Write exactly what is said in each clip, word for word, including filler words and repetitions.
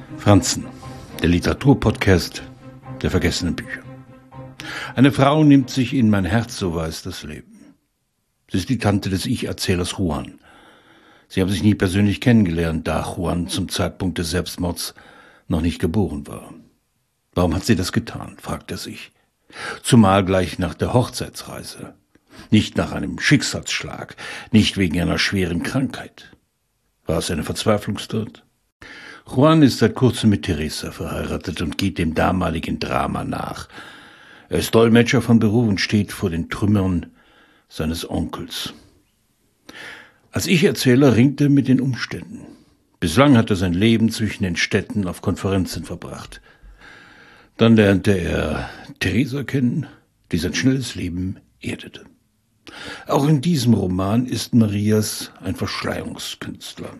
Franzen, der Literaturpodcast der vergessenen Bücher. Eine Frau nimmt sich in mein Herz, so weiß das Leben. Sie ist die Tante des Ich-Erzählers Juan. Sie haben sich nie persönlich kennengelernt, da Juan zum Zeitpunkt des Selbstmords noch nicht geboren war. Warum hat sie das getan, fragt er sich. Zumal gleich nach der Hochzeitsreise. Nicht nach einem Schicksalsschlag, nicht wegen einer schweren Krankheit. War es eine Verzweiflungstod? Juan ist seit kurzem mit Teresa verheiratet und geht dem damaligen Drama nach. Er ist Dolmetscher von Beruf und steht vor den Trümmern seines Onkels. Als Ich-Erzähler ringt er mit den Umständen. Bislang hat er sein Leben zwischen den Städten auf Konferenzen verbracht. Dann lernte er Teresa kennen, die sein schnelles Leben erdete. Auch in diesem Roman ist Marias ein Verschleierungskünstler.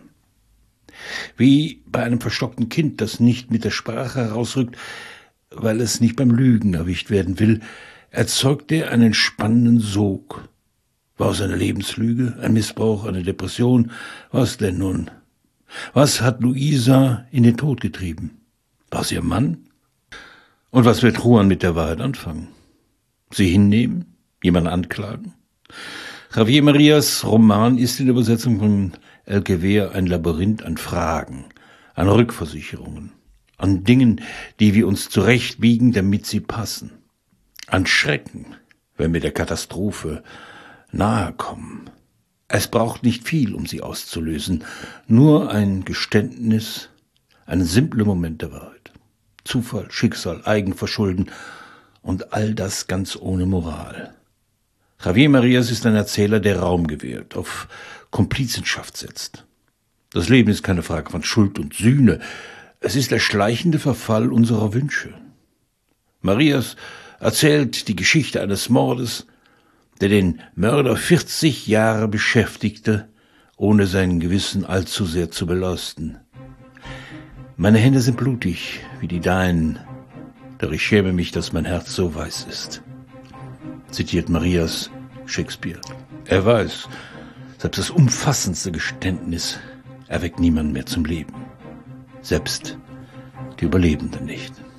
Wie bei einem verstockten Kind, das nicht mit der Sprache herausrückt, weil es nicht beim Lügen erwischt werden will, erzeugt er einen spannenden Sog. War es eine Lebenslüge, ein Missbrauch, eine Depression? Was denn nun? Was hat Luisa in den Tod getrieben? War es ihr Mann? Und was wird Juan mit der Wahrheit anfangen? Sie hinnehmen? Jemanden anklagen? Javier Marias Roman ist in der Übersetzung von Elquever ein Labyrinth an Fragen, an Rückversicherungen, an Dingen, die wir uns zurechtbiegen, damit sie passen, an Schrecken, wenn wir der Katastrophe nahe kommen. Es braucht nicht viel, um sie auszulösen, nur ein Geständnis, einen simplen Moment der Wahrheit. Zufall, Schicksal, Eigenverschulden und all das ganz ohne Moral. Javier Marias ist ein Erzähler, der Raum gewährt, auf Komplizenschaft setzt. Das Leben ist keine Frage von Schuld und Sühne, es ist der schleichende Verfall unserer Wünsche. Marias erzählt die Geschichte eines Mordes, der den Mörder vierzig Jahre beschäftigte, ohne sein Gewissen allzu sehr zu belasten. Meine Hände sind blutig, wie die deinen, doch ich schäme mich, dass mein Herz so weiß ist, zitiert Marias Shakespeare. Er weiß, selbst das umfassendste Geständnis erweckt niemanden mehr zum Leben. Selbst die Überlebenden nicht.